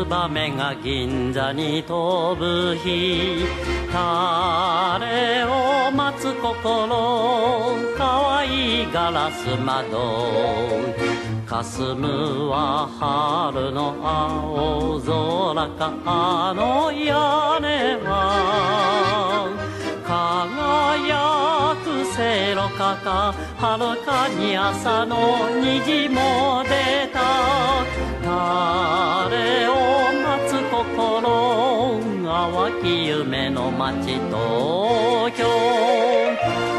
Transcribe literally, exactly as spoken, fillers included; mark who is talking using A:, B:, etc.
A: バメが銀座に飛ぶ日、誰を待つ心、可愛いガラス窓、霞むは春の青空か、あの屋根は輝くせいろかか、遥かに朝の虹も出た。誰を待つ心、淡き夢の街東京。